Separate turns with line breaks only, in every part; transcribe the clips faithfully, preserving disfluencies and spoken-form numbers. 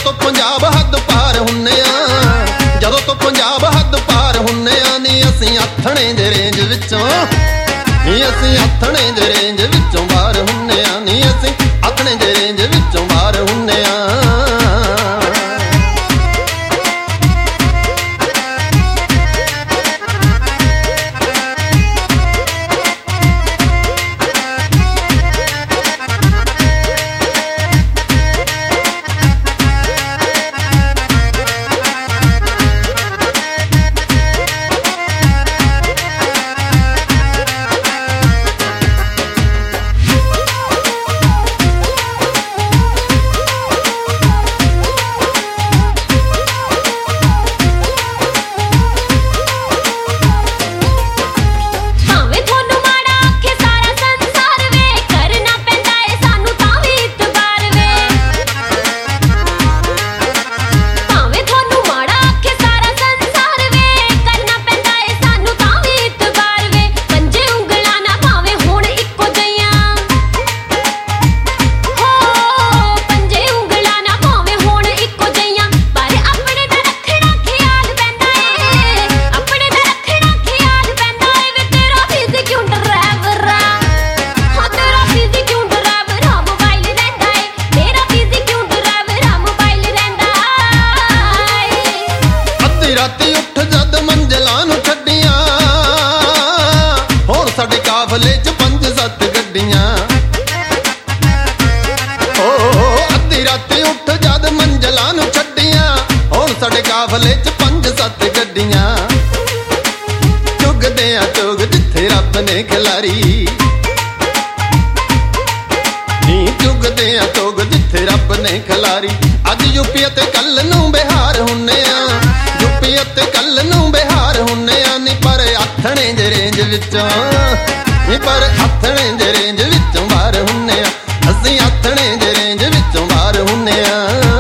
ਤੋਂ ਪੰਜਾਬ ਹੱਦ ਪਾਰ ਹੁੰਨੇ ਆ, ਜਦੋਂ ਤੋਂ ਪੰਜਾਬ ਹੱਦ ਪਾਰ ਹੁੰਨੇ ਆ ਨੀ ਅਸੀਂ ਆਥਣੇ ਦੇ ਰੇਂਜ ਵਿੱਚੋਂ, ਨੀ ਅਸੀਂ ਆਥਣੇ ਦੇ ਰੇਂਜ ਵਿੱਚੋਂ ਬਾਹਰ ਹੁੰਨੇ ਆ, ਨੀ ਅਸੀਂ ਆਥਣੇ ਦੇ ਰੇਂਜ ਵਿੱਚੋਂ ਬਾਹਰ ਹੁੰਨੇ ਆ। ਰਾਤੀ ਉੱਠ ਜਦ ਮੰਜ਼ਲਾਂ ਨੂੰ ਛੱਡੀਆਂ, ਹੁਣ ਸਾਡੇ ਕਾਫਲੇ ਚ ਪੰਜ ਸੱਤ ਗੱਡੀਆਂ। ਓ ਅੱਧੀ ਰਾਤੀ ਉੱਠ ਜਦ ਮੰਜ਼ਲਾਂ ਨੂੰ ਛੱਡੀਆਂ, ਹੁਣ ਸਾਡੇ ਕਾਫਲੇ ਚ ਪੰਜ ਸੱਤ ਗੱਡੀਆਂ। ਚੁਗਦੇ ਆ ਚੁਗ ਜਿੱਥੇ ਰੱਬ ਨੇ ਖਿਲਾਰੀ, ਨੀ ਚੁਗਦੇ ਆ ਚੁਗ ਜਿੱਥੇ ਰੱਬ ਨੇ ਖਿਲਾਰੀ। ਅੱਜ ਯੂਪੀ ਅਤੇ ਕੱਲ ਨੂੰ ਬਿਹਾਰ ਹੁੰਨੇ ਆ, ਯੂਪੀ ਅਤੇ ਕੱਲ ਨੂੰ ਬਿਹਾਰ ਹੁੰਨੇ ਆ ਨੀ ਪਰ ਆਥਣੇ ਦੇ ਰੇਂਜ ਵਿੱਚੋਂ, ਨੀ ਪਰ ਆਥਣੇ ਦੇ ਰੇਂਜ ਵਿੱਚੋਂ ਬਾਹਰ ਹੁੰਨੇ ਆ, ਅਸੀਂ ਆਥਣੇ ਦੇ ਰੇਂਜ ਵਿੱਚੋਂ ਬਾਹਰ ਹੁੰਨੇ ਆ।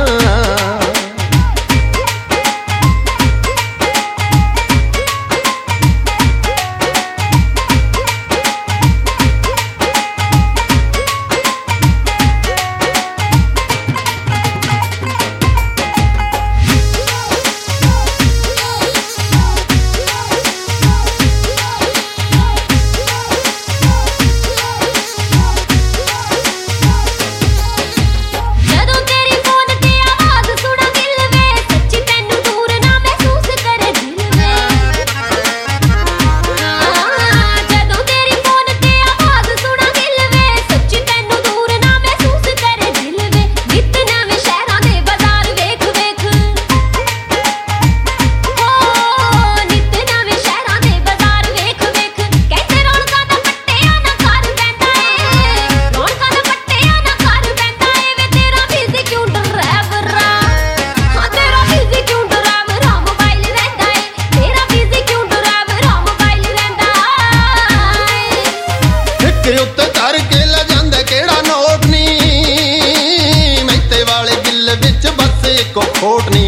ਉੱਤੇ ਧਰ ਕੇ ਲੈ ਜਾਂਦਾ ਕਿਹੜਾ ਨੋਟ ਨੀ, ਮਹਿਤੇ ਵਾਲੇ ਗਿੱਲ ਵਿੱਚ ਬਸ ਇੱਕੋ ਖੋਟ ਨੀ।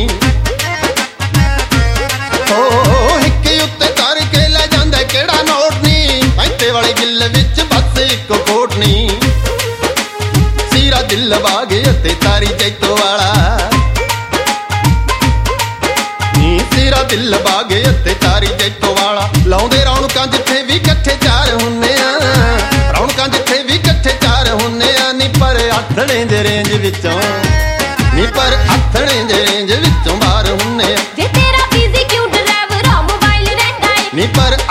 ਓ ਹਿੱਕੇ ਉੱਤੇ ਧਰ ਕੇ ਲੈ ਜਾਂਦਾ ਕਿਹੜਾ ਨੋਟ ਨੀ, ਮਹਿਤੇ ਵਾਲੇ ਗਿੱਲ ਵਿੱਚ ਬਸ ਇੱਕੋ ਖੋਟ ਨੀ। ਸੀਰਾ ਦਿਲ ਬਾਗੇ ਅਤੇ ਤਾਰੀ ਜੈਤੋ ਵਾਲਾ, ਨੀ ਸੀਰਾ ਦਿਲ ਬਾਗੇ ਅਤੇ ਤਾਰੀ ਜੈਤੋ ਵਾਲਾ। ਲਾਉਂਦੇ ਰੌਣਕਾਂ ਜਿੱਥੇ ਵੀ ਇਕੱਠੇ ਚਾਰ ਹੁੰਨੇ ਆ, ਰੌਣਕਾਂ ਜਿੱਥੇ ਵੀ ਇਕੱਠੇ ਚਾਰ ਹੁੰਨੇ ਆ ਨੀ ਪਰ ਆਥਣੇ ਦੇ ਰੇਂਜ ਵਿੱਚੋਂ, ਨੀ ਪਰ ਆਥਣੇ ਦੇ ਰੇਂਜ ਵਿੱਚੋਂ ਬਾਹਰ ਹੁੰਨੇ ਆ।
ਵੇ ਤੇਰਾ ਬੀਜ਼ੀ ਕਿਉਂ ਡਰਾਈਵਰ ਆ ਮੋਬਾਈਲ ਰਹਿੰਦਾ ਏ,
ਨੀ ਪਰ